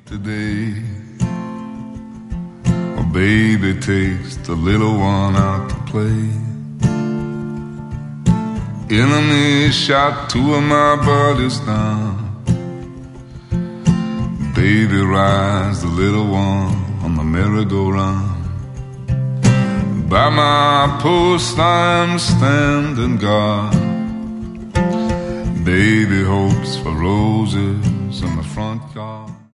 today. A baby takes the little one out to play. Enemy shot two of my buddies down. Baby rides the little one on the merry-go-round. By my post I'm standing guard. Baby hopes for roses in the front yard.